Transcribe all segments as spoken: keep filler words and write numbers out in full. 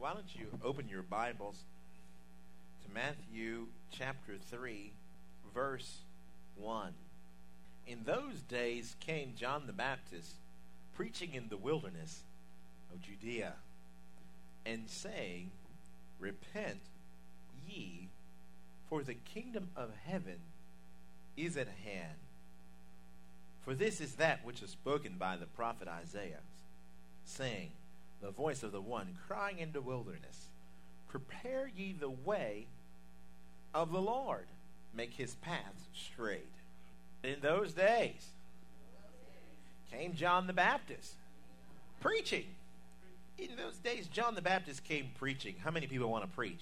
why don't you open your Bibles to Matthew chapter three, verse one. In those days came John the Baptist, preaching in the wilderness of Judea, and saying, Repent ye, for the kingdom of heaven is at hand. For this is that which is spoken by the prophet Isaiah, saying, The voice of the one crying in the wilderness, Prepare ye the way of the Lord, make his paths straight. In those days came John the Baptist, preaching. In those days, John the Baptist came preaching. How many people want to preach?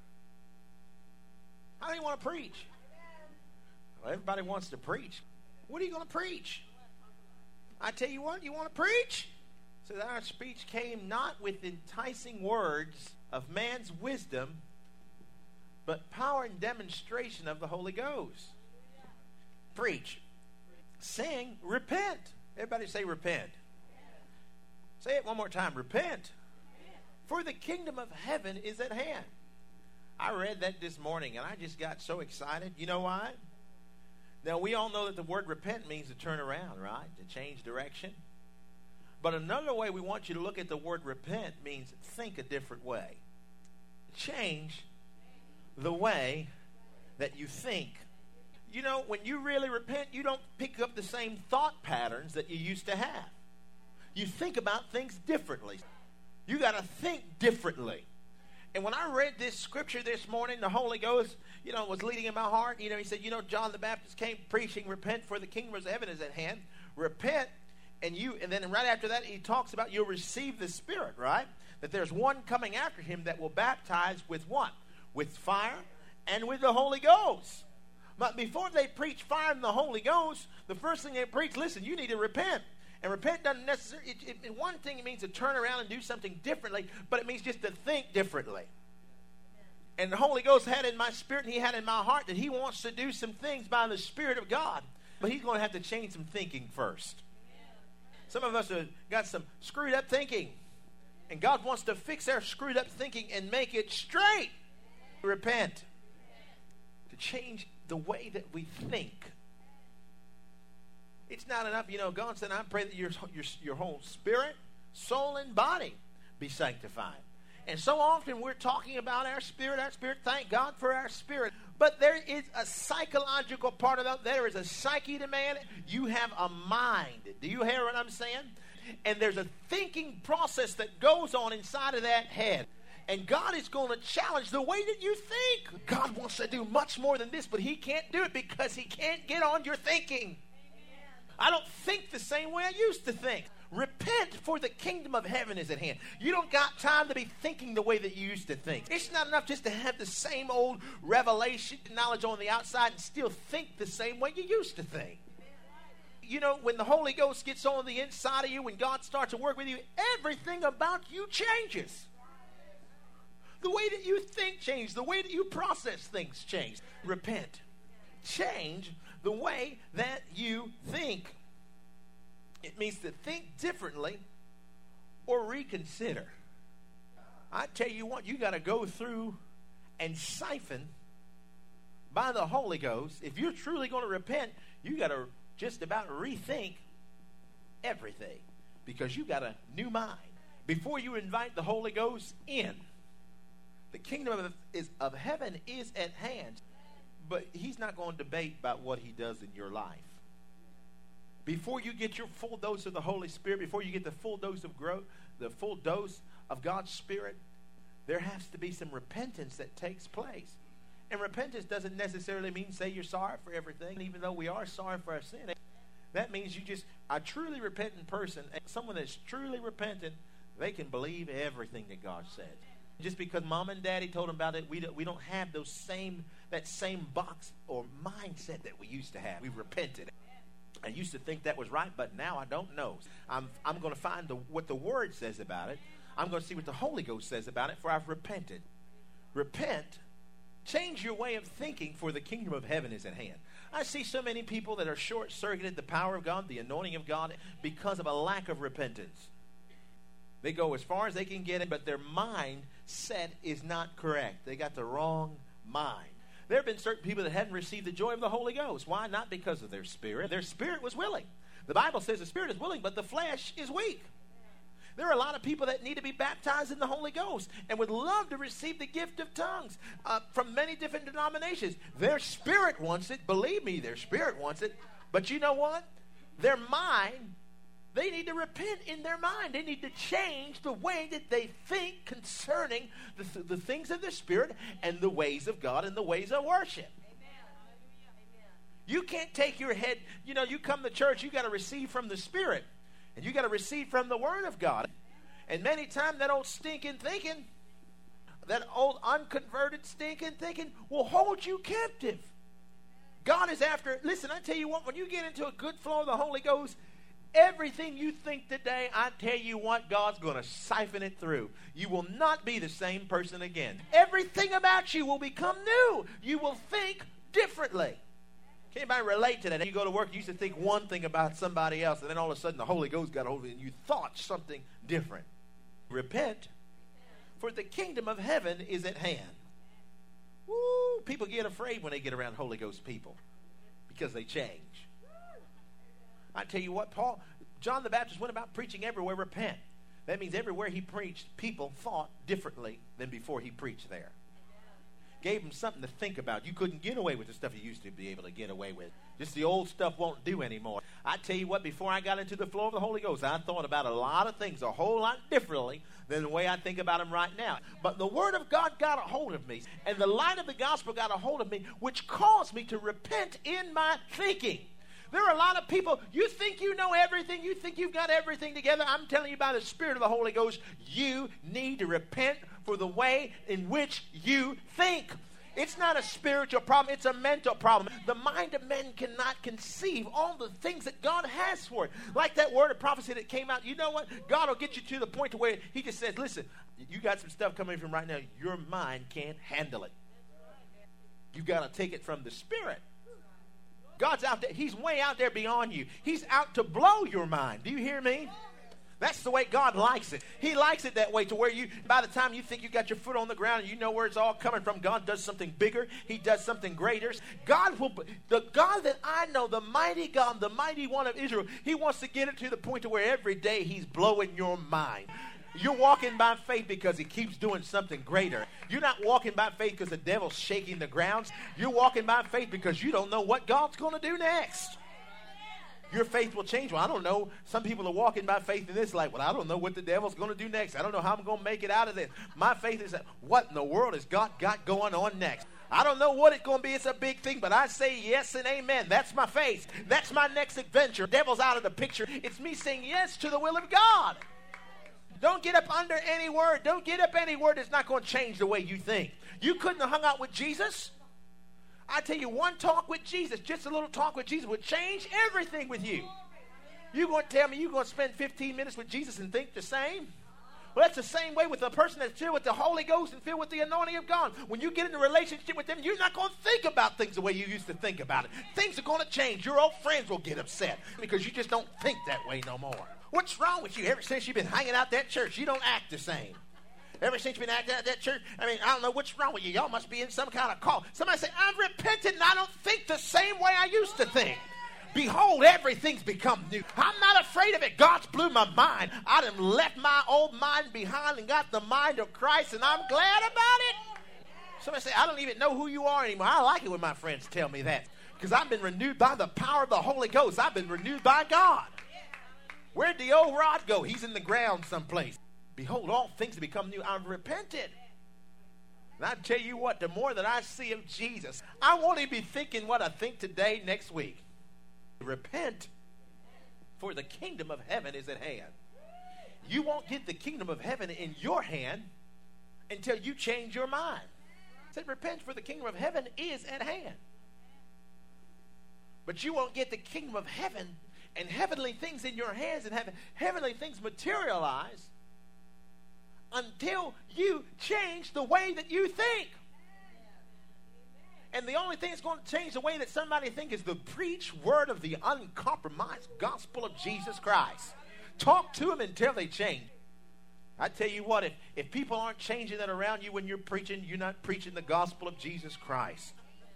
How many want to preach? Well, everybody wants to preach. What are you going to preach? I tell you what, you want to preach? So that our speech came not with enticing words of man's wisdom, but power and demonstration of the Holy Ghost. Preach. Sing, repent. Everybody say repent. Say it one more time. Repent. For the kingdom of heaven is at hand. I read that this morning and I just got so excited. You know why? Now, we all know that the word repent means to turn around, right? To change direction. But another way we want you to look at the word repent means think a different way. Change the way that you think. You know, when you really repent, you don't pick up the same thought patterns that you used to have. You think about things differently. You got to think differently. And when I read this scripture this morning, the Holy Ghost, you know, was leading in my heart. You know, he said, you know, John the Baptist came preaching, repent, for the kingdom of heaven is at hand. Repent, and you, and then right after that, he talks about you'll receive the Spirit, right? That there's one coming after him that will baptize with what? With fire and with the Holy Ghost. But before they preach fire and the Holy Ghost, the first thing they preach, listen, you need to repent. And repent doesn't necessarily, it, it, one thing it means to turn around and do something differently, but it means just to think differently. And the Holy Ghost had in my spirit, and he had in my heart that he wants to do some things by the Spirit of God. But he's going to have to change some thinking first. Some of us have got some screwed up thinking. And God wants to fix our screwed up thinking and make it straight. Repent. To change the way that we think. It's not enough, you know, God said, I pray that your, your, your whole spirit, soul, and body be sanctified. And so often we're talking about our spirit, our spirit, thank God for our spirit. But there is a psychological part of that. There is a psyche to man. You have a mind. Do you hear what I'm saying? And there's a thinking process that goes on inside of that head. And God is going to challenge the way that you think. God wants to do much more than this, but he can't do it because he can't get on your thinking. I don't think the same way I used to think. Repent, for the kingdom of heaven is at hand. You don't got time to be thinking the way that you used to think. It's not enough just to have the same old revelation knowledge on the outside and still think the same way you used to think. You know, when the Holy Ghost gets on the inside of you, when God starts to work with you, everything about you changes. The way that you think changes. The way that you process things change. Repent. Change the way that you think. It means to think differently or reconsider. I tell you what, you got to go through and siphon by the Holy Ghost. If you're truly going to repent, you got to just about rethink everything because you got a new mind. Before you invite the Holy Ghost in, the kingdom of, is, of heaven is at hand. But he's not going to debate about what he does in your life. Before you get your full dose of the Holy Spirit, before you get the full dose of growth, the full dose of God's Spirit, there has to be some repentance that takes place. And repentance doesn't necessarily mean say you're sorry for everything, even though we are sorry for our sin. That means you just, a truly repentant person, someone that's truly repentant, they can believe everything that God says. Just because mom and daddy told them about it, we don't, we don't have those same that same box or mindset that we used to have. We repented. I used to think that was right, but now I don't know. I'm I'm going to find the, what the Word says about it. I'm going to see what the Holy Ghost says about it, for I've repented. Repent. Change your way of thinking, for the kingdom of heaven is at hand. I see so many people that are short-circuited the power of God, the anointing of God, because of a lack of repentance. They go as far as they can get it, but their mindset is not correct. They got the wrong mind. There have been certain people that hadn't received the joy of the Holy Ghost. Why? Not because of their spirit. Their spirit was willing. The Bible says the spirit is willing, but the flesh is weak. There are a lot of people that need to be baptized in the Holy Ghost and would love to receive the gift of tongues uh, from many different denominations. Their spirit wants it. Believe me, their spirit wants it. But you know what? Their mind, they need to repent in their mind. They need to change the way that they think concerning the, th- the things of the Spirit and the ways of God and the ways of worship. You can't take your head, you know, you come to church, you got to receive from the Spirit. And you got to receive from the Word of God. And many times that old stinking thinking, that old unconverted stinking thinking will hold you captive. God is after, listen, I tell you what, when you get into a good flow of the Holy Ghost, everything you think today, I tell you what, God's going to siphon it through. You will not be the same person again. Everything about you will become new. You will think differently. Can anybody relate to that? You go to work, you used to think one thing about somebody else, and then all of a sudden the Holy Ghost got hold of you, and you thought something different. Repent, for the kingdom of heaven is at hand. Woo! People get afraid when they get around Holy Ghost people because they change. I tell you what, Paul, John the Baptist went about preaching everywhere, repent. That means everywhere he preached, people thought differently than before he preached there. Gave them something to think about. You couldn't get away with the stuff you used to be able to get away with. Just the old stuff won't do anymore. I tell you what, before I got into the flow of the Holy Ghost, I thought about a lot of things a whole lot differently than the way I think about them right now. But the Word of God got a hold of me, and the light of the gospel got a hold of me, which caused me to repent in my thinking. There are a lot of people, you think you know everything, you think you've got everything together. I'm telling you by the Spirit of the Holy Ghost, you need to repent for the way in which you think. It's not a spiritual problem, it's a mental problem. The mind of men cannot conceive all the things that God has for it. Like that word of prophecy that came out, you know what? God will get you to the point to where he just says, listen, you got some stuff coming from right now, your mind can't handle it. You've got to take it from the Spirit. God's out there. He's way out there beyond you. He's out to blow your mind. Do you hear me? That's the way God likes it. He likes it that way, to where you, by the time you think you got your foot on the ground and you know where it's all coming from, God does something bigger. He does something greater. God will, the God that I know, the mighty God, the mighty one of Israel, he wants to get it to the point to where every day he's blowing your mind. You're walking by faith because he keeps doing something greater. You're not walking by faith because the devil's shaking the grounds. You're walking by faith because you don't know what God's going to do next. Your faith will change. Well, I don't know. Some people are walking by faith in this life. Well, I don't know what the devil's going to do next. I don't know how I'm going to make it out of this. My faith is that what in the world has God got going on next? I don't know what it's going to be. It's a big thing, but I say yes and amen. That's my faith. That's my next adventure. The devil's out of the picture. It's me saying yes to the will of God. Don't get up under any word. Don't get up any word that's not going to change the way you think. You couldn't have hung out with Jesus. I tell you, one talk with Jesus, just a little talk with Jesus would change everything with you. You're going to tell me you're going to spend fifteen minutes with Jesus and think the same? Well, that's the same way with a person that's filled with the Holy Ghost and filled with the anointing of God. When you get in a relationship with them, you're not going to think about things the way you used to think about it. Things are going to change. Your old friends will get upset because you just don't think that way no more. What's wrong with you? Ever since you've been hanging out that church, you don't act the same. Ever since you've been acting out that church, I mean, I don't know what's wrong with you. Y'all must be in some kind of call. Somebody say, I've repented and I don't think the same way I used to think. Behold, everything's become new. I'm not afraid of it. God's blew my mind. I done left my old mind behind and got the mind of Christ, and I'm glad about it. Somebody say, I don't even know who you are anymore. I like it when my friends tell me that, because I've been renewed by the power of the Holy Ghost. I've been renewed by God. Where'd the old rod go? He's in the ground someplace. Behold, all things have become new. I've repented. And I tell you what, the more that I see of Jesus, I won't even be thinking what I think today, next week. Repent, for the kingdom of heaven is at hand. You won't get the kingdom of heaven in your hand until you change your mind. I said, repent, for the kingdom of heaven is at hand. But you won't get the kingdom of heaven and heavenly things in your hands and have heavenly things materialize until you change the way that you think. And the only thing that's going to change the way that somebody thinks is the preached word of the uncompromised gospel of Jesus Christ. Talk to them until they change. I tell you what, if, if people aren't changing that around you when you're preaching, you're not preaching the gospel of Jesus Christ.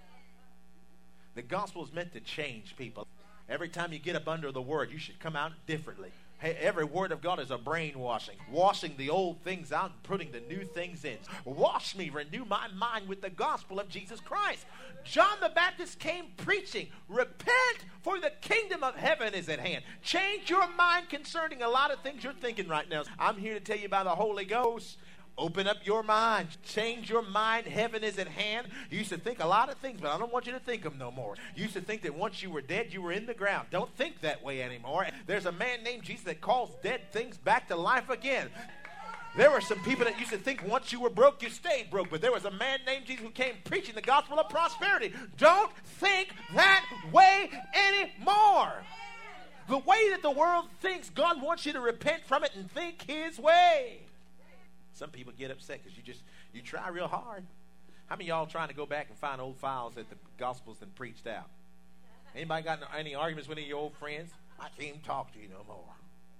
The gospel is meant to change people. Every time you get up under the word, you should come out differently. Hey, every word of God is a brainwashing, washing the old things out and putting the new things in. Wash me, renew my mind with the gospel of Jesus Christ. John the Baptist came preaching, repent, for the kingdom of heaven is at hand. Change your mind concerning a lot of things you're thinking right now. I'm here to tell you by the Holy Ghost. Open up your mind. Change your mind. Heaven is at hand. You used to think a lot of things, but I don't want you to think them no more. You used to think that once you were dead, you were in the ground. Don't think that way anymore. There's a man named Jesus that calls dead things back to life again. There were some people that used to think once you were broke, you stayed broke. But there was a man named Jesus who came preaching the gospel of prosperity. Don't think that way anymore. The way that the world thinks, God wants you to repent from it and think his way. Some people get upset because you just, you try real hard. How many of y'all trying to go back and find old files that the gospel's been preached out? Anybody got any arguments with any of your old friends? I can't even talk to you no more.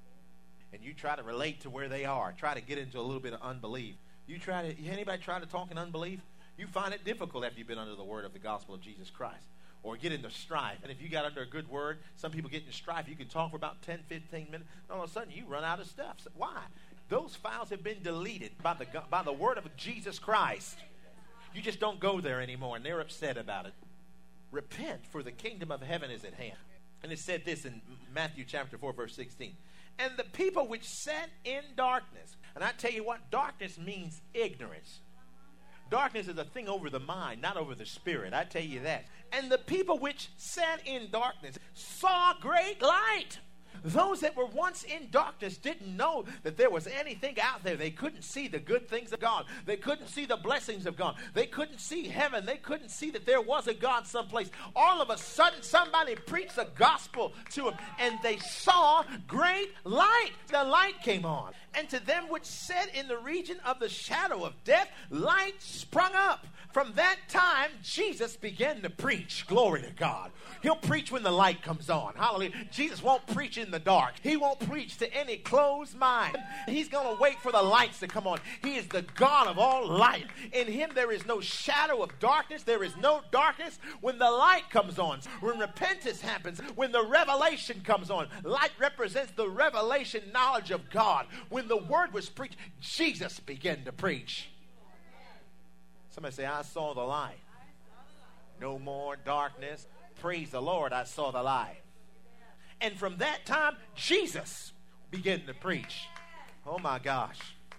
And you try to relate to where they are. Try to get into a little bit of unbelief. You try to, anybody try to talk in unbelief? You find it difficult after you've been under the word of the gospel of Jesus Christ. Or get into strife. And if you got under a good word, some people get in strife. You can talk for about ten, fifteen minutes. And all of a sudden, you run out of stuff. So why? Those files have been deleted by the, by the word of Jesus Christ. You just don't go there anymore, and they're upset about it. Repent, for the kingdom of heaven is at hand. And it said this in Matthew chapter four, verse sixteen. And the people which sat in darkness. And I tell you what, darkness means ignorance. Darkness is a thing over the mind, not over the spirit. I tell you that. And the people which sat in darkness saw great light. Those that were once in darkness didn't know that there was anything out there. They couldn't see the good things of God. They couldn't see the blessings of God. They couldn't see heaven. They couldn't see that there was a God someplace. All of a sudden, somebody preached the gospel to them, and they saw great light. The light came on. And to them which sat in the region of the shadow of death, light sprung up. From that time, Jesus began to preach. Glory to God. He'll preach when the light comes on. Hallelujah. Jesus won't preach in the dark. He won't preach to any closed mind. He's going to wait for the lights to come on. He is the God of all light. In him there is no shadow of darkness. There is no darkness when the light comes on. When repentance happens. When the revelation comes on. Light represents the revelation knowledge of God. When the word was preached, Jesus began to preach. Somebody say, I saw the light. No more darkness. Praise the Lord, I saw the light. And from that time, Jesus began to preach. Oh my gosh.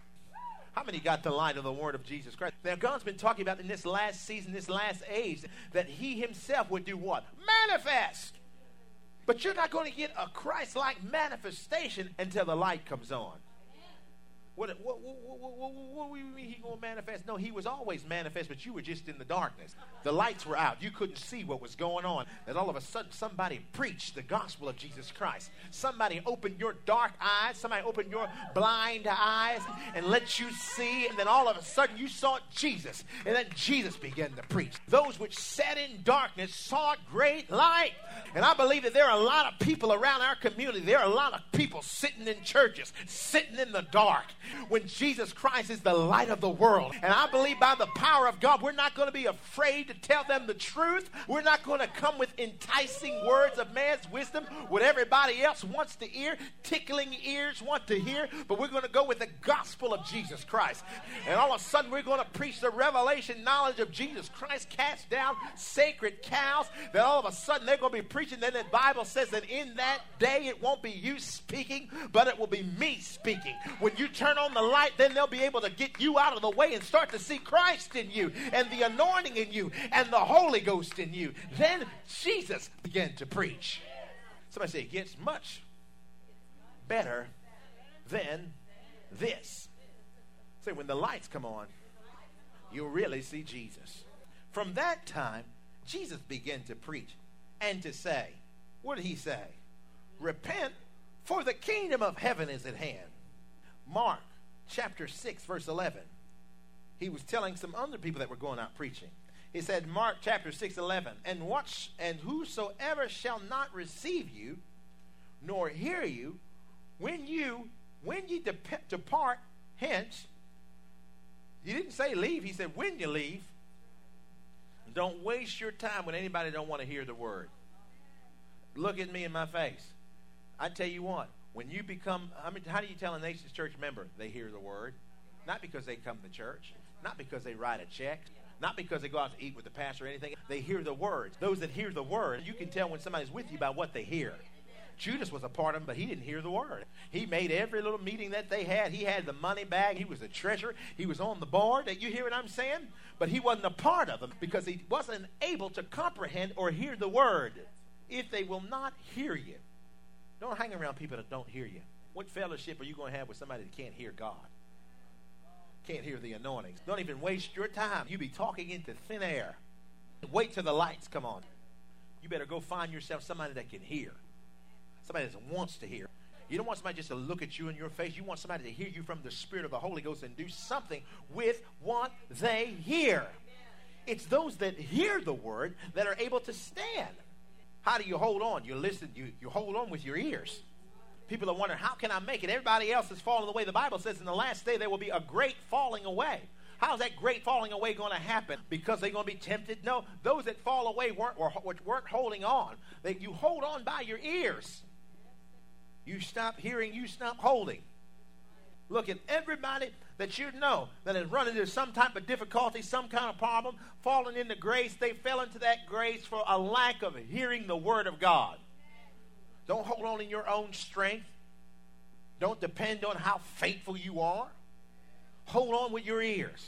How many got the light of the word of Jesus Christ? Now, God's been talking about in this last season, this last age, that he himself would do what? Manifest. But you're not going to get a Christ-like manifestation until the light comes on. What, what, what, what, what, what do you mean he going to manifest? No, he was always manifest, but you were just in the darkness. The lights were out. You couldn't see what was going on. And all of a sudden, somebody preached the gospel of Jesus Christ. Somebody opened your dark eyes. Somebody opened your blind eyes and let you see. And then all of a sudden, you saw Jesus. And then Jesus began to preach. Those which sat in darkness saw great light. And I believe that there are a lot of people around our community. There are a lot of people sitting in churches, sitting in the dark, when Jesus Christ is the light of the world. And I believe by the power of God, we're not going to be afraid to tell them the truth. We're not going to come with enticing words of man's wisdom, what everybody else wants to hear, tickling ears want to hear, but we're going to go with the gospel of Jesus Christ. And all of a sudden, we're going to preach the revelation knowledge of Jesus Christ, cast down sacred cows, that all of a sudden they're going to be preaching. Then the Bible says that in that day, it won't be you speaking, but it will be me speaking. When you turn on the light, then they'll be able to get you out of the way and start to see Christ in you, and the anointing in you, and the Holy Ghost in you. Then Jesus began to preach. Somebody say, it gets much better than this. Say, when the lights come on, you'll really see Jesus. From that time, Jesus began to preach and to say, what did he say? Repent, for the kingdom of heaven is at hand. Mark chapter six, verse eleven. He was telling some other people that were going out preaching. He said, Mark chapter six, eleven, and watch, and whosoever shall not receive you, nor hear you, when you when ye dep- depart Hence, he didn't say leave. He said when you leave, don't waste your time when anybody don't want to hear the word. Look at me in my face. I tell you what, when you become, I mean, how do you tell a Nations Church member they hear the word? Not because they come to church, not because they write a check, not because they go out to eat with the pastor or anything. They hear the words. Those that hear the word, you can tell when somebody's with you by what they hear. Judas was a part of them, but he didn't hear the word. He made every little meeting that they had. He had the money bag. He was the treasurer. He was on the board. You hear what I'm saying? But he wasn't a part of them because he wasn't able to comprehend or hear the word. If they will not hear you, don't hang around people that don't hear you. What fellowship are you going to have with somebody that can't hear God? Can't hear the anointings. Don't even waste your time. You be talking into thin air. Wait till the lights come on. You better go find yourself somebody that can hear. Somebody that wants to hear. You don't want somebody just to look at you in your face. You want somebody to hear you from the Spirit of the Holy Ghost and do something with what they hear. It's those that hear the word that are able to stand. How do you hold on? You listen. You, you hold on with your ears. People are wondering, how can I make it? Everybody else is falling away. The Bible says in the last day there will be a great falling away. How's that great falling away going to happen? Because they're going to be tempted? No, those that fall away weren't, weren't holding on. They, you hold on by your ears. You stop hearing, you stop holding. Look at everybody that you know that has run into some type of difficulty, some kind of problem, fallen into grace. They fell into that grace for a lack of hearing the word of God. Don't hold on in your own strength. Don't depend on how faithful you are. Hold on with your ears.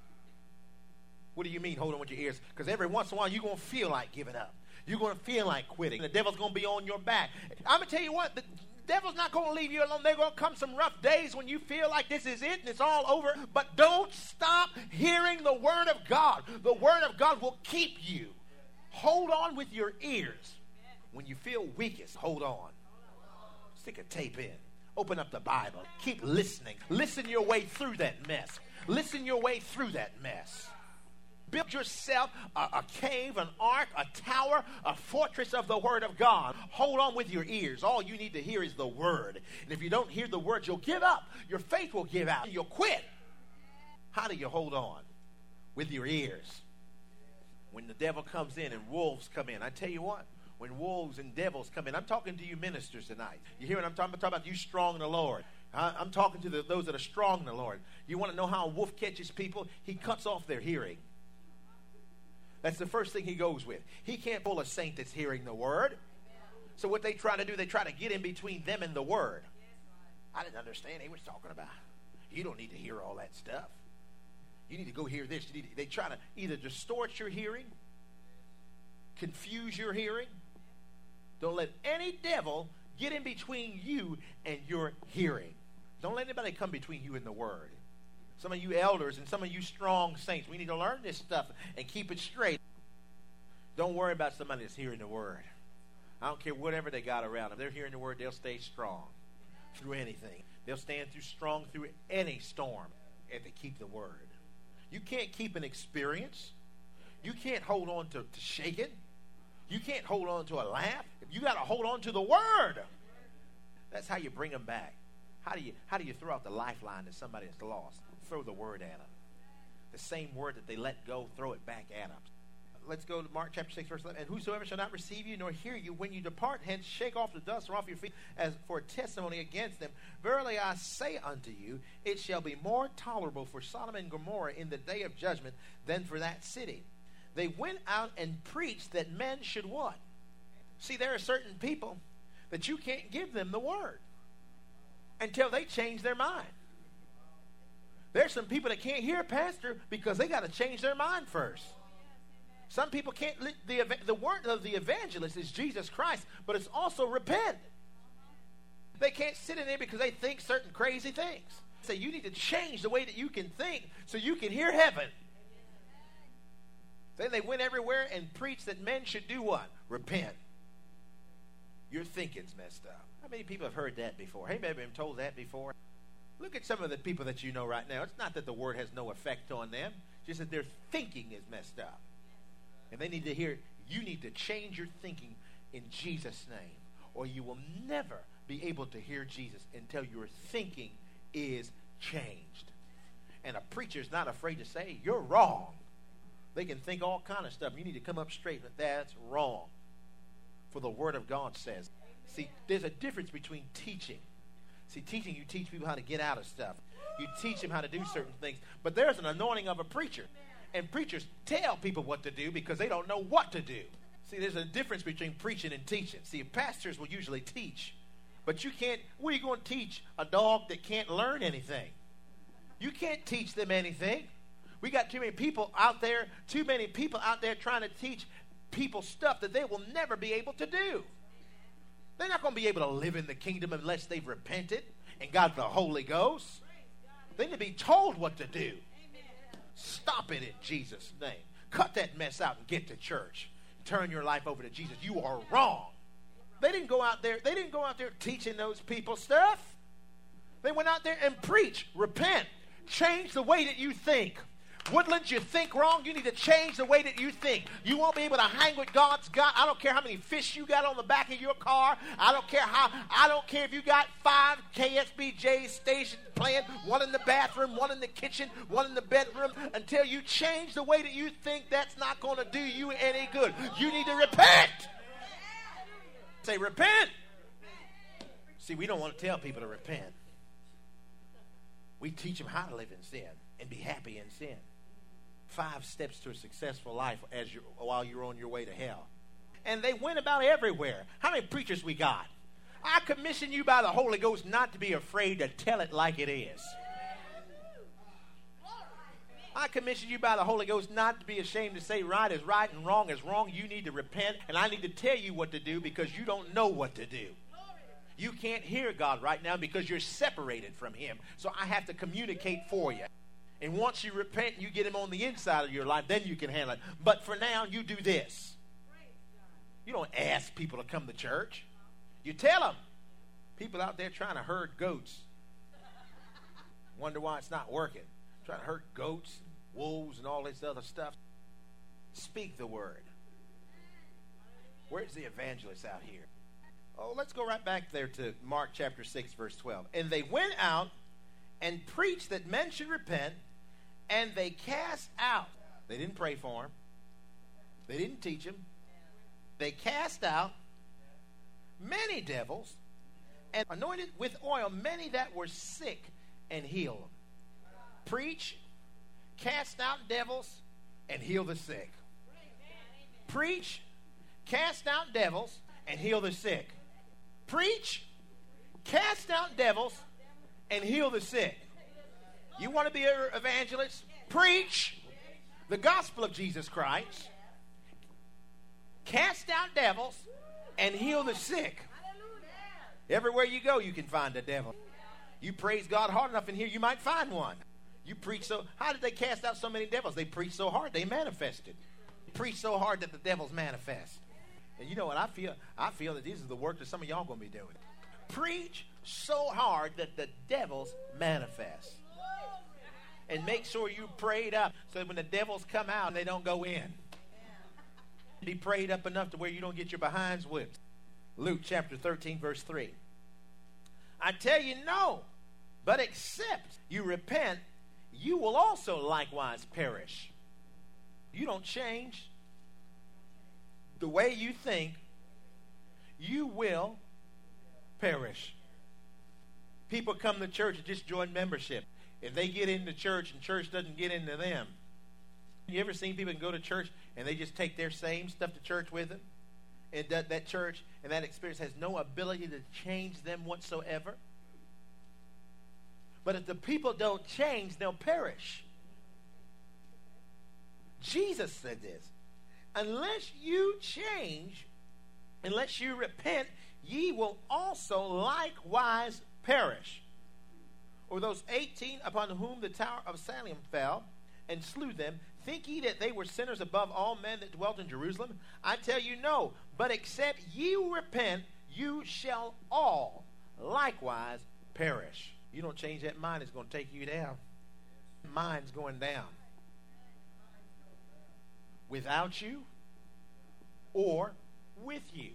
What do you mean hold on with your ears? Because every once in a while you're going to feel like giving up. You're going to feel like quitting. The devil's going to be on your back. I'm going to tell you what, the devil's not going to leave you alone. There's going to come some rough days when you feel like this is it and it's all over. But don't stop hearing the word of God. The word of God will keep you. Hold on with your ears. When you feel weakest, hold on. Stick a tape in. Open up the Bible. Keep listening. Listen your way through that mess. Listen your way through that mess. Build yourself a, a cave, an ark, a tower, a fortress of the Word of God. Hold on with your ears. All you need to hear is the Word. And if you don't hear the Word, you'll give up. Your faith will give out. You'll quit. How do you hold on? With your ears. When the devil comes in and wolves come in, I tell you what. When wolves and devils come in, I'm talking to you ministers tonight. You hear what I'm talking about? I'm talking about you strong in the Lord. I'm talking to the, those that are strong in the Lord. You want to know how a wolf catches people? He cuts off their hearing. That's the first thing he goes with. He can't pull a saint that's hearing the word. So what they try to do, they try to get in between them and the word. I didn't understand what he was talking about. You don't need to hear all that stuff. You need to go hear this. You need to, they try to either distort your hearing, confuse your hearing. Don't let any devil get in between you and your hearing. Don't let anybody come between you and the word. Some of you elders and some of you strong saints, we need to learn this stuff and keep it straight. Don't worry about somebody that's hearing the word. I don't care whatever they got around them. They're hearing the word, they'll stay strong through anything. They'll stand through strong through any storm if they keep the word. You can't keep an experience. You can't hold on to, to shaking. You can't hold on to a laugh. You got to hold on to the word. That's how you bring them back. How do you how do you throw out the lifeline to somebody that's lost? Throw the word at them. The same word that they let go, throw it back at them. Let's go to Mark chapter six, verse eleven. And whosoever shall not receive you nor hear you when you depart hence, shake off the dust from off your feet as for a testimony against them. Verily I say unto you, it shall be more tolerable for Sodom and Gomorrah in the day of judgment than for that city. They went out and preached that men should what? See, there are certain people that you can't give them the word until they change their mind. There's some people that can't hear a pastor because they got to change their mind first. Some people can't, the, the word of the evangelist is Jesus Christ, but it's also repent. They can't sit in there because they think certain crazy things. So you need to change the way that you can think so you can hear heaven. Then they went everywhere and preached that men should do what? Repent. Your thinking's messed up. How many people have heard that before? Have you been told that before? Look at some of the people that you know right now. It's not that the word has no effect on them. It's just that their thinking is messed up. And they need to hear, you need to change your thinking in Jesus' name, or you will never be able to hear Jesus until your thinking is changed. And a preacher's not afraid to say, you're wrong. They can think all kind of stuff. You need to come up straight, but that's wrong. For the Word of God says. See, there's a difference between teaching. See, teaching, you teach people how to get out of stuff. You teach them how to do certain things. But there's an anointing of a preacher. And preachers tell people what to do because they don't know what to do. See, there's a difference between preaching and teaching. See, pastors will usually teach. But you can't, what are you going to teach a dog that can't learn anything? You can't teach them anything. We got too many people out there, too many people out there trying to teach people stuff that they will never be able to do. They're not going to be able to live in the kingdom unless they've repented and got the Holy Ghost. They need to be told what to do. Stop it in Jesus' name. Cut that mess out and get to church. Turn your life over to Jesus. You are wrong. They didn't go out there, they didn't go out there teaching those people stuff. They went out there and preach, repent, change the way that you think. Woodlands, you think wrong, you need to change the way that you think. You won't be able to hang with God's God. I don't care how many fish you got on the back of your car. I don't care how, I don't care if you got five K S B J stations playing, one in the bathroom, one in the kitchen, one in the bedroom. Until you change the way that you think, that's not going to do you any good. You need to repent. Say, repent. See, we don't want to tell people to repent. We teach them how to live in sin and be happy in sin. Five steps to a successful life as you while you're on your way to hell. And they went about everywhere. How many preachers we got? I commission you by the Holy Ghost not to be afraid to tell it like it is. I commission you by the Holy Ghost not to be ashamed to say right is right and wrong is wrong. You need to repent, and I need to tell you what to do because you don't know what to do. You can't hear God right now because you're separated from Him. So I have to communicate for you. And once you repent and you get Him on the inside of your life, then you can handle it. But for now, you do this. You don't ask people to come to church. You tell them. People out there trying to herd goats. Wonder why it's not working. Trying to herd goats, and wolves, and all this other stuff. Speak the word. Where's the evangelist out here? Oh, let's go right back there to Mark chapter six, verse twelve. And they went out and preached that men should repent, and they cast out. They didn't pray for him. They didn't teach him. They cast out many devils and anointed with oil many that were sick and healed them. Preach, cast out devils, and heal the sick. Preach, cast out devils, and heal the sick. Preach, cast out devils, and heal the sick. You want to be an evangelist? Preach the gospel of Jesus Christ. Cast out devils, and heal the sick. Everywhere you go, you can find a devil. You praise God hard enough in here, you might find one. You preach so, how did they cast out so many devils? They preached so hard, they manifested. Preach so hard that the devils manifest. And you know what I feel? I feel that this is the work that some of y'all going to be doing. Preach so hard that the devils manifest. And make sure you prayed up so that when the devils come out, they don't go in. Be prayed up enough to where you don't get your behinds whipped. Luke chapter thirteen, verse three. I tell you, no, but except you repent, you will also likewise perish. You don't change the way you think, you will perish. People come to church and just join membership. If they get into church and church doesn't get into them. You ever seen people go to church and they just take their same stuff to church with them? And that, that church and that experience has no ability to change them whatsoever. But if the people don't change, they'll perish. Jesus said this. Unless you change, unless you repent, ye will also likewise perish. Or those eighteen upon whom the tower of Siloam fell and slew them, think ye that they were sinners above all men that dwelt in Jerusalem? I tell you no, but except ye repent, you shall all likewise perish. You don't change that mind, it's going to take you down. Mind's going down. Without you or with you.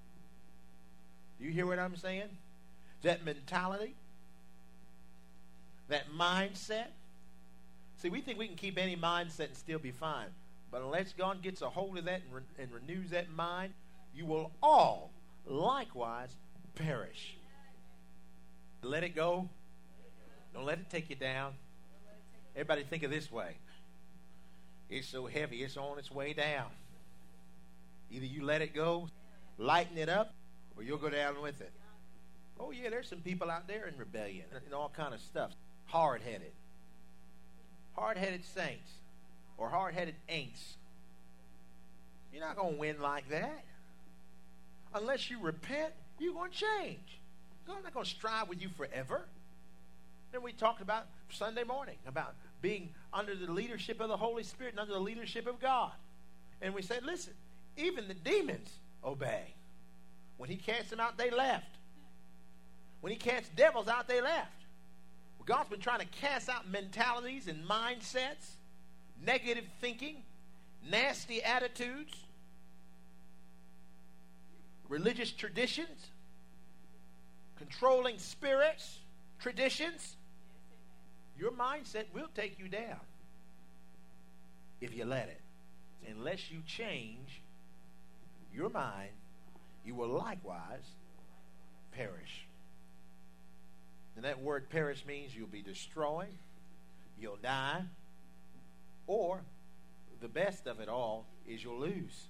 Do you hear what I'm saying? That mentality. that mindset. See, we think we can keep any mindset and still be fine. But unless God gets a hold of that and, re- and renews that mind, you will all likewise perish. Let it go. Don't let it take you down. Everybody think of this way. It's so heavy, it's on its way down. Either you let it go, lighten it up, or you'll go down with it. Oh yeah, there's some people out there in rebellion and all kind of stuff. Hard-headed. Hard-headed saints or hard-headed ain'ts. You're not going to win like that. Unless you repent, you're going to change. God's not going to strive with you forever. Then we talked about Sunday morning about being under the leadership of the Holy Spirit and under the leadership of God. And we said, listen, even the demons obey. When he cast them out, they left. When he cast devils out, they left. Well, God's been trying to cast out mentalities and mindsets, negative thinking, nasty attitudes, religious traditions, controlling spirits, traditions. Your mindset will take you down if you let it. Unless you change your mind, you will likewise perish. And that word perish means you'll be destroyed, you'll die, or the best of it all is you'll lose.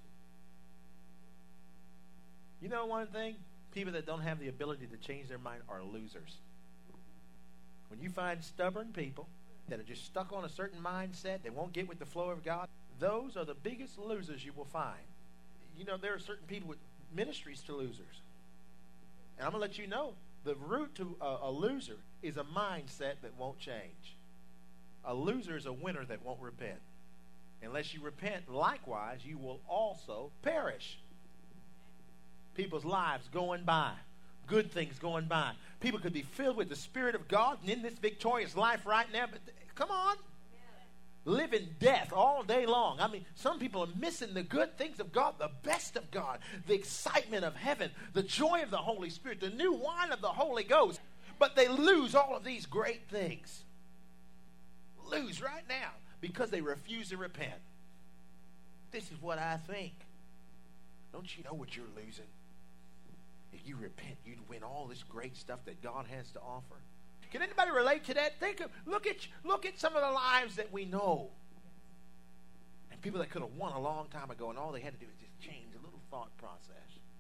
You know one thing? People that don't have the ability to change their mind are losers. When you find stubborn people that are just stuck on a certain mindset, they won't get with the flow of God, those are the biggest losers you will find. You know, there are certain people with ministries to losers. And I'm going to let you know, the root to a, a loser is a mindset that won't change. A loser is a winner that won't repent. Unless you repent, likewise, you will also perish. People's lives going by. Good things going by. People could be filled with the Spirit of God and in this victorious life right now, but th- come on. Live in death all day long. I mean, some people are missing the good things of God, the best of God, the excitement of heaven, the joy of the Holy Spirit, the new wine of the Holy Ghost. But they lose all of these great things. Lose right now because they refuse to repent. This is what I think. Don't you know what you're losing? If you repent, you'd win all this great stuff that God has to offer. Can anybody relate to that? Think of, look at, look at some of the lives that we know. And people that could have won a long time ago, and all they had to do is just change a little thought process.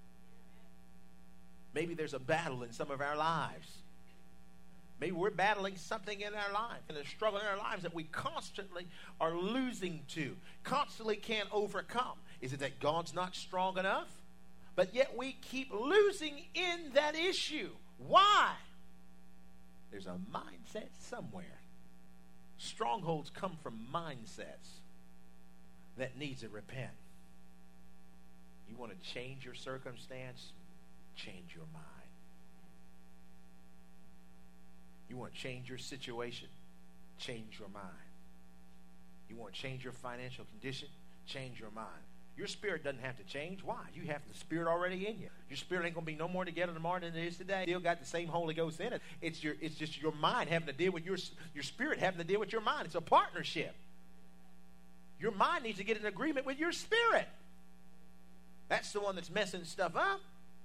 Maybe there's a battle in some of our lives. Maybe we're battling something in our life, and a struggle in our lives that we constantly are losing to, constantly can't overcome. Is it that God's not strong enough? But yet we keep losing in that issue. Why? There's a mindset somewhere. Strongholds come from mindsets that needs to repent. You want to change your circumstance? Change your mind. You want to change your situation? Change your mind. You want to change your financial condition? Change your mind. Your spirit doesn't have to change. Why? You have the Spirit already in you. Your spirit ain't going to be no more together tomorrow than it is today. Still got the same Holy Ghost in it. It's your. It's just your mind having to deal with your your spirit having to deal with your mind. It's a partnership. Your mind needs to get in agreement with your spirit. That's the one that's messing stuff up.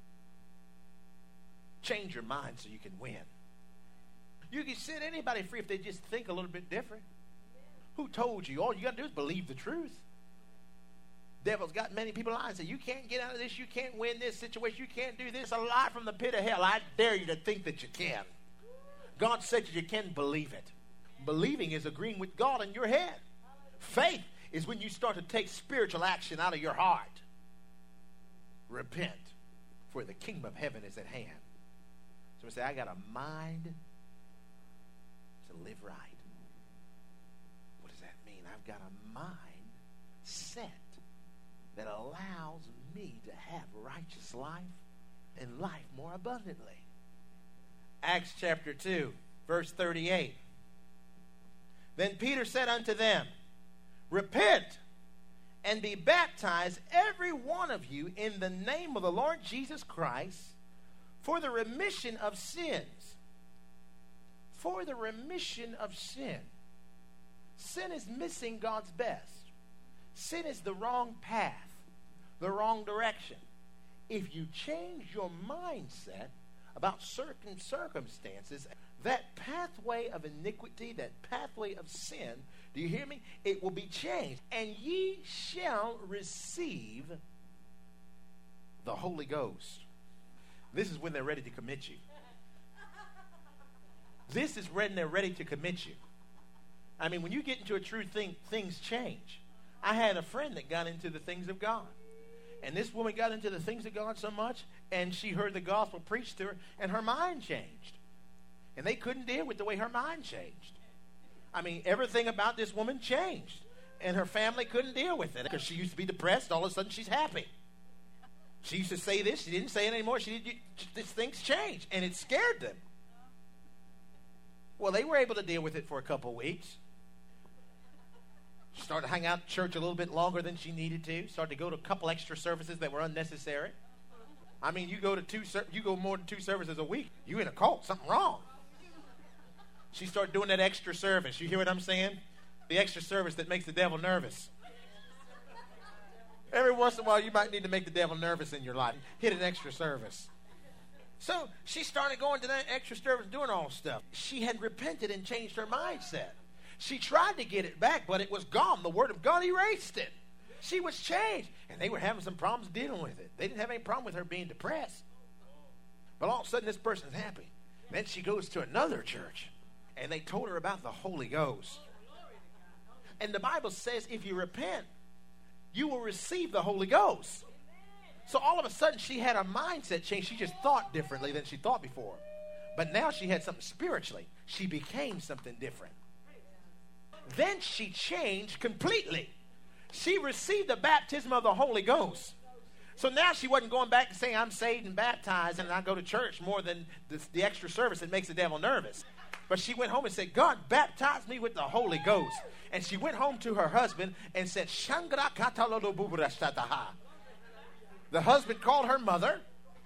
Change your mind so you can win. You can set anybody free if they just think a little bit different. Who told you? All you got to do is believe the truth. Devil's got many people lying and say, you can't get out of this, you can't win this situation, you can't do this. A lie from the pit of hell. I dare you to think that you can. God said you can believe it. Believing is agreeing with God in your head. Faith is when you start to take spiritual action out of your heart. Repent, for the kingdom of heaven is at hand. So we say, I got a mind to live right. What does that mean? I've got a mind set that allows me to have righteous life and life more abundantly. Acts chapter two, verse thirty-eight. Then Peter said unto them, repent and be baptized, every one of you, in the name of the Lord Jesus Christ, for the remission of sins. for the remission of sin. Sin is missing God's best. Sin is the wrong path, the wrong direction. If you change your mindset about certain circumstances, that pathway of iniquity, that pathway of sin, do you hear me? It will be changed. And ye shall receive the Holy Ghost. This is when they're ready to commit you. This is when they're ready to commit you. I mean, when you get into a true thing, things change. I had a friend that got into the things of God. And this woman got into the things of God so much, and she heard the gospel preached to her, and her mind changed. And they couldn't deal with the way her mind changed. I mean, everything about this woman changed. And her family couldn't deal with it. Because she used to be depressed, all of a sudden she's happy. She used to say this, she didn't say it anymore. She did, this things changed, and it scared them. Well, they were able to deal with it for a couple of weeks. She started to hang out at church a little bit longer than she needed to. Started to go to a couple extra services that were unnecessary. I mean, you go to two, you go more than two services a week. You in a cult, something wrong. She started doing that extra service. You hear what I'm saying? The extra service that makes the devil nervous. Every once in a while, you might need to make the devil nervous in your life. Hit an extra service. So she started going to that extra service, doing all stuff. She had repented and changed her mindset. She tried to get it back, but it was gone. The word of God erased it. She was changed. And they were having some problems dealing with it. They didn't have any problem with her being depressed. But all of a sudden, this person's happy. Then she goes to another church. And they told her about the Holy Ghost. And the Bible says if you repent, you will receive the Holy Ghost. So all of a sudden, she had a mindset change. She just thought differently than she thought before. But now she had something spiritually. She became something different. Then she changed completely. She received the baptism of the Holy Ghost. So now she wasn't going back and saying, I'm saved and baptized, and I go to church more than the, the extra service that makes the devil nervous. But she went home and said, God baptized me with the Holy Ghost. And she went home to her husband and said, Shangra katalolo buburashataha. The husband called her mother.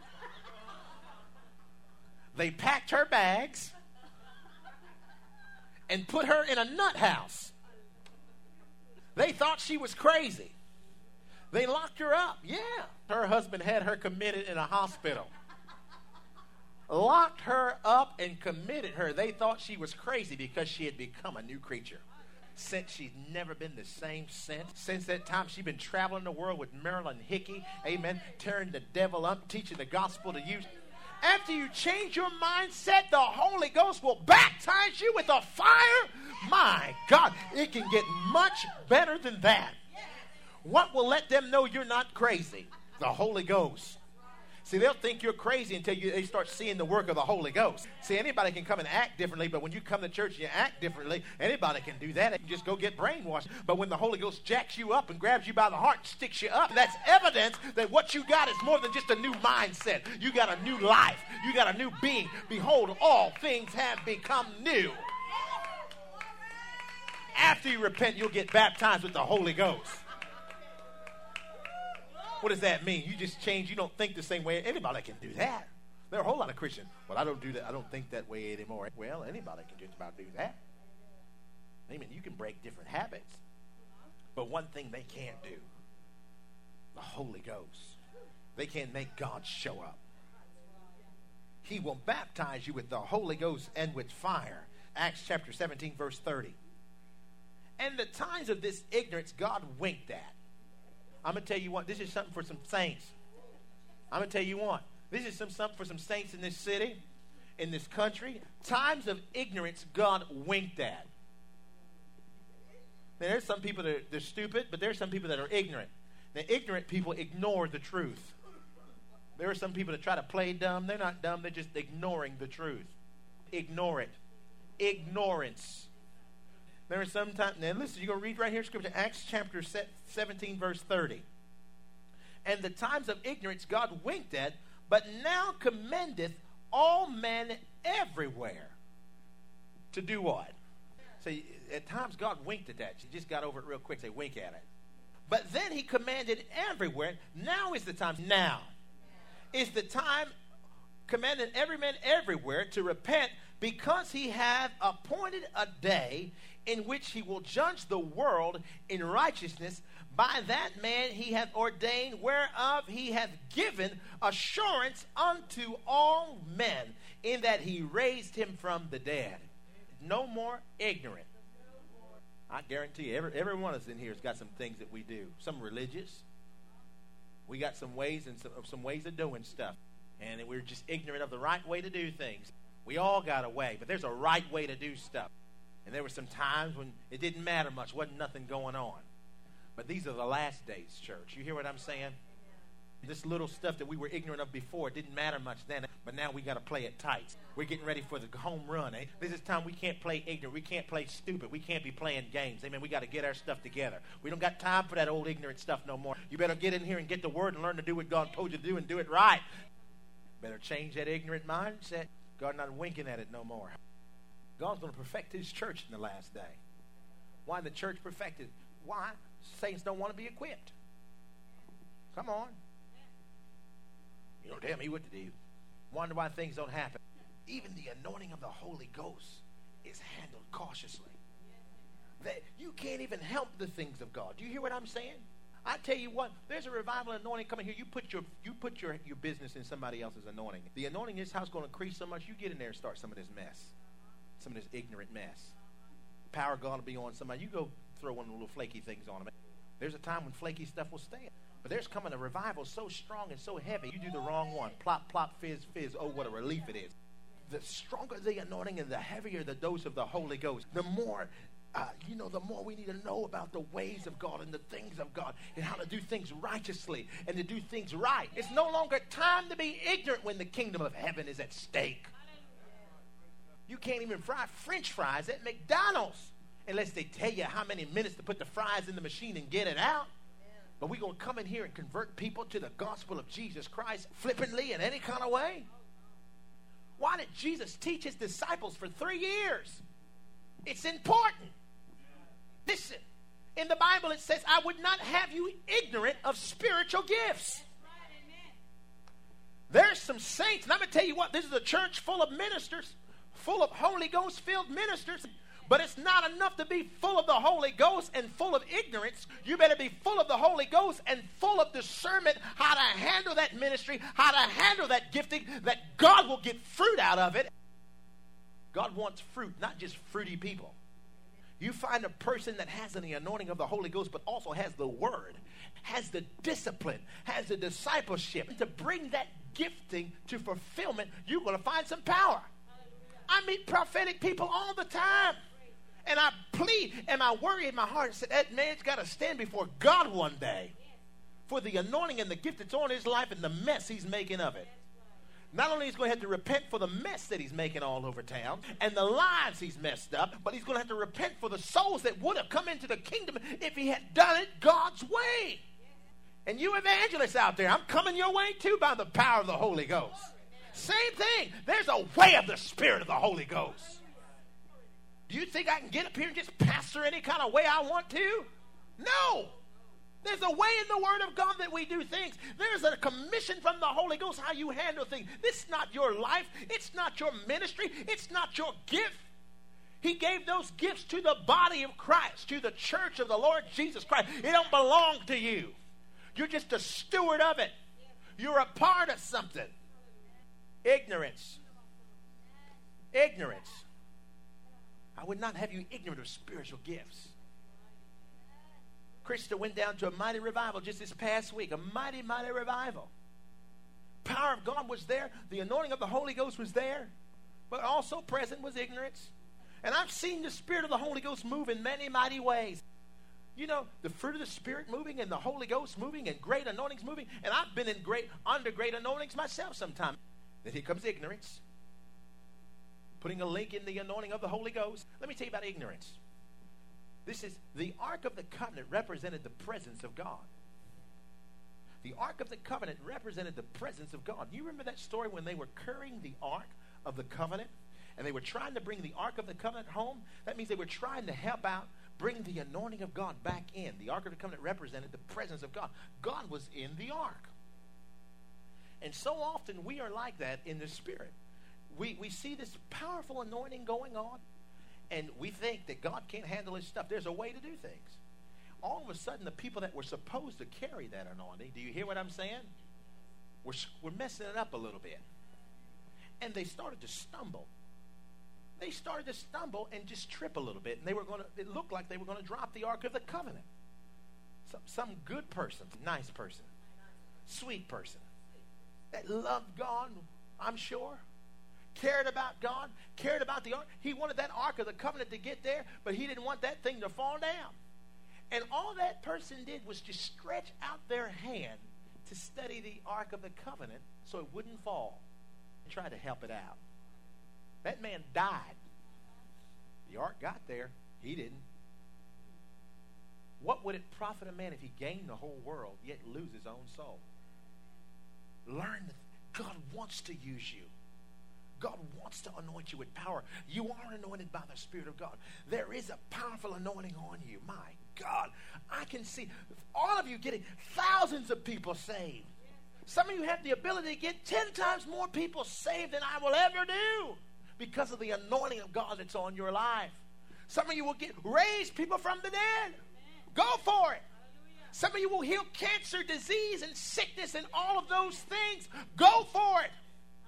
They packed her bags and put her in a nut house. They thought she was crazy. They locked her up. Yeah. Her husband had her committed in a hospital. Locked her up and committed her. They thought she was crazy because she had become a new creature. Since she's never been the same since. Since that time, she's been traveling the world with Marilyn Hickey. Amen. Tearing the devil up, teaching the gospel to you. After you change your mindset, the Holy Ghost will baptize you with a fire. My God, it can get much better than that. What will let them know you're not crazy? The Holy Ghost. See, they'll think you're crazy until you, they start seeing the work of the Holy Ghost. See, anybody can come and act differently, but when you come to church and you act differently, anybody can do that. You can just go get brainwashed. But when the Holy Ghost jacks you up and grabs you by the heart and sticks you up, that's evidence that what you got is more than just a new mindset. You got a new life. You got a new being. Behold, all things have become new. After you repent, you'll get baptized with the Holy Ghost. What does that mean? You just change. You don't think the same way. Anybody can do that. There are a whole lot of Christians. Well, I don't do that. I don't think that way anymore. Well, anybody can just about do that. Amen. You can break different habits. But one thing they can't do, the Holy Ghost. They can't make God show up. He will baptize you with the Holy Ghost and with fire. Acts chapter seventeen, verse thirty. And the times of this ignorance God winked at. I'm going to tell you what, this is something for some saints. I'm going to tell you what, this is some something for some saints in this city, in this country. Times of ignorance God winked at. Now, there's some people that are they're stupid, but there's some people that are ignorant. Now, ignorant people ignore the truth. There are some people that try to play dumb. They're not dumb. They're just ignoring the truth. Ignore it. Ignorance. There are some times, now listen, you're going to read right here in Scripture, Acts chapter seventeen, verse thirty. And the times of ignorance God winked at, but now commendeth all men everywhere to do what? See, at times God winked at that. You just got over it real quick. Say, wink at it. But then he commanded everywhere. Now is the time. Now is the time commanding every man everywhere to repent because he hath appointed a day in which he will judge the world in righteousness, by that man he hath ordained, whereof he hath given assurance unto all men, in that he raised him from the dead. No more ignorant. I guarantee you, every, every one of us in here has got some things that we do. Some religious. We got some ways and some, some ways of doing stuff. And we're just ignorant of the right way to do things. We all got a way, but there's a right way to do stuff. And there were some times when it didn't matter much, wasn't nothing going on. But these are the last days, church. You hear what I'm saying? This little stuff that we were ignorant of before, it didn't matter much then, but now we got to play it tight. We're getting ready for the home run. Eh? This is time we can't play ignorant. We can't play stupid. We can't be playing games. Amen. We got to get our stuff together. We don't got time for that old ignorant stuff no more. You better get in here and get the word and learn to do what God told you to do and do it right. Better change that ignorant mindset. God's not winking at it no more. God's going to perfect his church in the last day. Why the church perfected? Why? Saints don't want to be equipped. Come on. You don't tell me what to do. Wonder why things don't happen. Even the anointing of the Holy Ghost is handled cautiously. That you can't even help the things of God. Do you hear what I'm saying? I tell you what, there's a revival anointing coming here. You put your you put your, your business in somebody else's anointing. The anointing in this house is going to increase so much, you get in there and start some of this mess. Some of this ignorant mess. Power of God will be on somebody. You go throw one of the little flaky things on them. There's a time when flaky stuff will stand. But there's coming a revival so strong and so heavy, you do the wrong one. Plop, plop, fizz, fizz. Oh, what a relief it is. The stronger the anointing and the heavier the dose of the Holy Ghost, the more, uh, you know, the more we need to know about the ways of God and the things of God and how to do things righteously and to do things right. It's no longer time to be ignorant when the kingdom of heaven is at stake. You can't even fry French fries at McDonald's unless they tell you how many minutes to put the fries in the machine and get it out. But we're going to come in here and convert people to the gospel of Jesus Christ flippantly in any kind of way? Why did Jesus teach his disciples for three years? It's important. Listen, in the Bible it says, I would not have you ignorant of spiritual gifts. There's some saints, and I'm going to tell you what, this is a church full of ministers, full of Holy Ghost filled ministers. But it's not enough to be full of the Holy Ghost and full of ignorance. You better be full of the Holy Ghost and full of discernment how to handle that ministry, how to handle that gifting, that God will get fruit out of it. God wants fruit, not just fruity people. You find a person that has the anointing of the Holy Ghost but also has the word, has the discipline, has the discipleship to bring that gifting to fulfillment, you're going to find some power. I meet prophetic people all the time. And I plead, and I worry in my heart and said, that man's got to stand before God one day for the anointing and the gift that's on his life and the mess he's making of it. Not only is he going to have to repent for the mess that he's making all over town and the lives he's messed up, but he's going to have to repent for the souls that would have come into the kingdom if he had done it God's way. And you evangelists out there, I'm coming your way too by the power of the Holy Ghost. Same thing. There's a way of the Spirit of the Holy Ghost. Do you think I can get up here and just pastor any kind of way I want to? No. There's a way in the Word of God that we do things. There's a commission from the Holy Ghost how you handle things. This is not your life. It's not your ministry. It's not your gift. He gave those gifts to the body of Christ, to the church of the Lord Jesus Christ. It don't belong to you. You're just a steward of it. You're a part of something. Ignorance. Ignorance. I would not have you ignorant of spiritual gifts. Krista went down to a mighty revival just this past week. A mighty, mighty revival. Power of God was there. The anointing of the Holy Ghost was there. But also present was ignorance. And I've seen the Spirit of the Holy Ghost move in many mighty ways. You know, the fruit of the Spirit moving and the Holy Ghost moving and great anointings moving. And I've been in great, under great anointings myself sometimes. Then here comes ignorance. Putting a link in the anointing of the Holy Ghost. Let me tell you about ignorance. This is the Ark of the Covenant represented the presence of God. The Ark of the Covenant represented the presence of God. You remember that story when they were carrying the Ark of the Covenant and they were trying to bring the Ark of the Covenant home? That means they were trying to help out, bring the anointing of God back in. The Ark of the Covenant represented the presence of God. God was in the Ark. And so often we are like that in the Spirit. we, we see this powerful anointing going on, and we think that God can't handle his stuff. There's a way to do things. All of a sudden, the people that were supposed to carry that anointing, do you hear what I'm saying? We're, we're messing it up a little bit. And they started to stumble. They started to stumble and just trip a little bit. And they were going to, it looked like they were going to drop the Ark of the Covenant. Some, some good person, nice person, sweet person that loved God, I'm sure, cared about God, cared about the Ark. He wanted that Ark of the Covenant to get there, but he didn't want that thing to fall down. And all that person did was just stretch out their hand to study the Ark of the Covenant so it wouldn't fall. And try to help it out. That man died. The Ark got there. He didn't. What would it profit a man if he gained the whole world yet lose his own soul? Learn that God wants to use you. God wants to anoint you with power. You are anointed by the Spirit of God. There is a powerful anointing on you. My God, I can see all of you getting thousands of people saved. Some of you have the ability to get ten times more people saved than I will ever do because of the anointing of God that's on your life. Some of you will get raise people from the dead. Go for it. Some of you will heal cancer, disease, and sickness and all of those things. Go for it.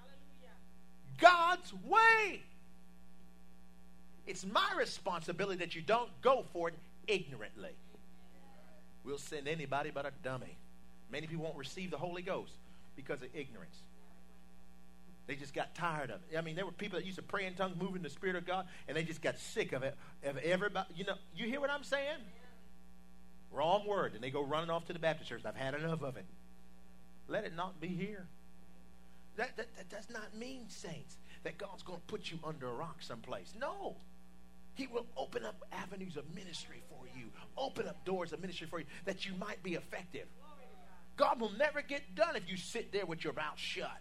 God's way. It's my responsibility that you don't go for it ignorantly. We'll send anybody but a dummy. Many people won't receive the Holy Ghost because of ignorance. They just got tired of it. I mean, there were people that used to pray in tongues, move in the Spirit of God, and they just got sick of it. Of everybody, you know, you hear what I'm saying? Wrong word. And they go running off to the Baptist church. I've had enough of it. Let it not be here. That, that, that does not mean, saints, that God's going to put you under a rock someplace. No. He will open up avenues of ministry for you. Open up doors of ministry for you that you might be effective. God will never get done if you sit there with your mouth shut.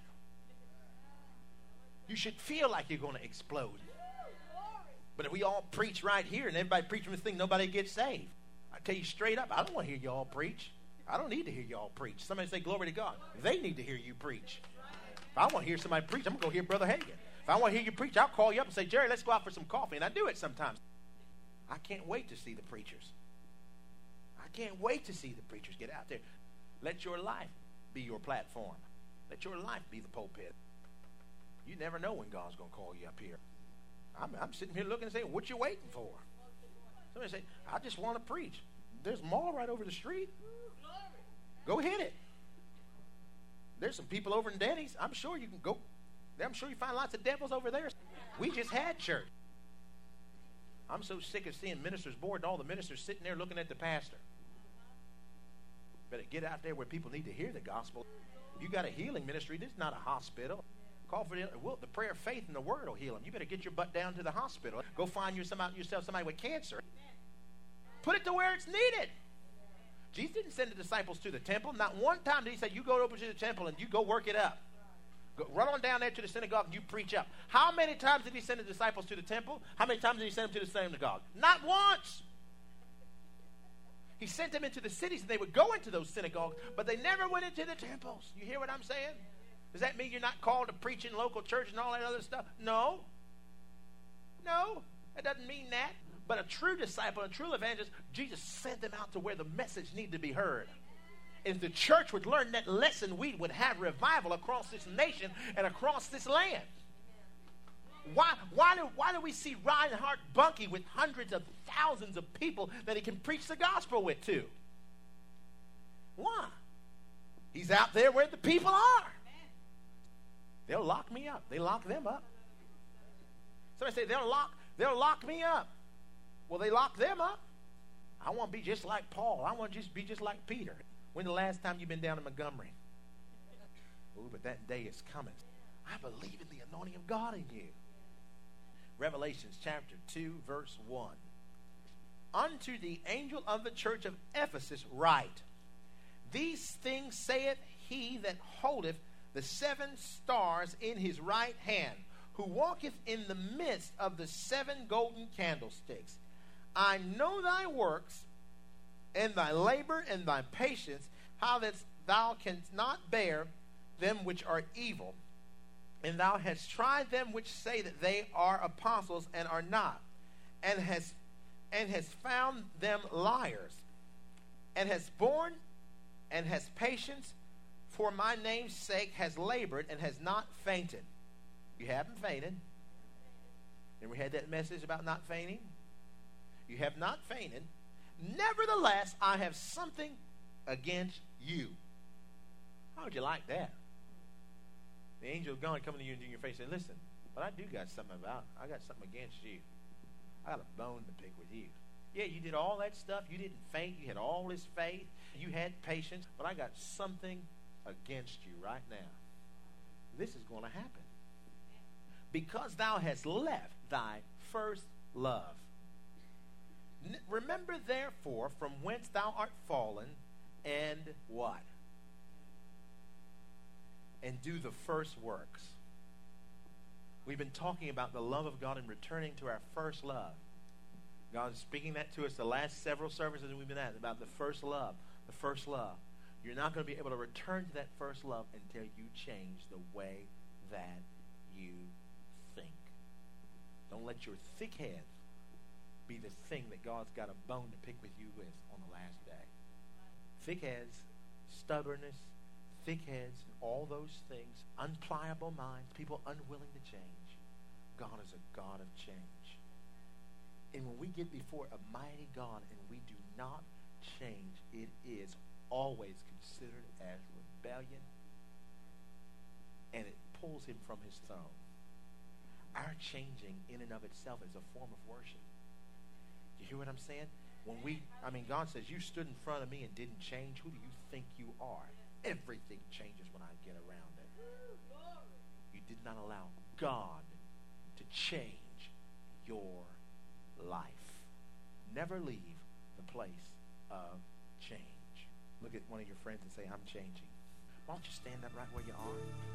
You should feel like you're going to explode. But if we all preach right here and everybody preach from this thing, nobody gets saved. I tell you straight up, I don't want to hear y'all preach. I don't need to hear y'all preach. Somebody say glory to God. They need to hear you preach. If I want to hear somebody preach, I'm going to go hear Brother Hagin. If I want to hear you preach, I'll call you up and say, Jerry, let's go out for some coffee. And I do it sometimes. I can't wait to see the preachers. I can't wait to see the preachers get out there. Let your life be your platform. Let your life be the pulpit. You never know when God's going to call you up here. I'm, I'm sitting here looking and saying, what you waiting for? Somebody say, I just want to preach. There's a mall right over the street. Go hit it. There's some people over in Denny's. I'm sure you can go. I'm sure you find lots of devils over there. We just had church. I'm so sick of seeing ministers bored and all the ministers sitting there looking at the pastor. Better get out there where people need to hear the gospel. If you got a healing ministry, this is not a hospital. Call for the, well, the prayer of faith and the word will heal them. You better get your butt down to the hospital. Go find yourself, yourself somebody with cancer. Put it to where it's needed. Jesus didn't send the disciples to the temple. Not one time did he say, you go over to the temple and you go work it up. Go, run on down there to the synagogue and you preach up. How many times did he send the disciples to the temple? How many times did he send them to the synagogue? Not once. He sent them into the cities and they would go into those synagogues, but they never went into the temples. You hear what I'm saying? Does that mean you're not called to preach in local church and all that other stuff? No. No. That doesn't mean that. But a true disciple, a true evangelist, Jesus sent them out to where the message needed to be heard. And if the church would learn that lesson, we would have revival across this nation and across this land. Why, why, do, why do we see Reinhard Bunke with hundreds of thousands of people that he can preach the gospel with too? Why? He's out there where the people are. They'll lock me up. They lock them up. Somebody say, they'll lock, they'll lock me up. Well, they lock them up. I want to be just like Paul. I want to just be just like Peter. When the last time you've been down in Montgomery? Oh, but that day is coming. I believe in the anointing of God in you. Revelations chapter two, verse one. Unto the angel of the church of Ephesus write, these things saith he that holdeth the seven stars in his right hand, who walketh in the midst of the seven golden candlesticks. I know thy works, and thy labor, and thy patience, how that thou canst not bear them which are evil, And thou hast tried them which say that they are apostles and are not, and has and has found them liars, and has borne and has patience for my name's sake, has labored and has not fainted. You haven't fainted. And we had that message about not fainting. You have not fainted. Nevertheless, I have something against you. How would you like that? The angel of God coming to you and in your face and say, listen, but I do got something about, I got something against you. I got a bone to pick with you. Yeah, you did all that stuff. You didn't faint. You had all this faith. You had patience. But I got something against you right now. This is going to happen. Because thou hast left thy first love. N- remember therefore from whence thou art fallen, and what? And do the first works. We've been talking about the love of God and returning to our first love. God is speaking that to us the last several services that we've been at about the first love. The first love. You're not going to be able to return to that first love until you change the way that you think. Don't let your thick head be the thing that God's got a bone to pick with you with on the last day. Thick heads, stubbornness, thick heads, and all those things, unpliable minds, people unwilling to change. God is a God of change. And when we get before a mighty God and we do not change, it is always considered as rebellion, and it pulls him from his throne. Our changing in and of itself is a form of worship. You hear what I'm saying? When we, I mean, God says, you stood in front of me and didn't change. Who do you think you are? Everything changes when I get around it. You did not allow God to change your life. Never leave the place of change. Look at one of your friends and say, I'm changing. Why don't you stand up right where you are?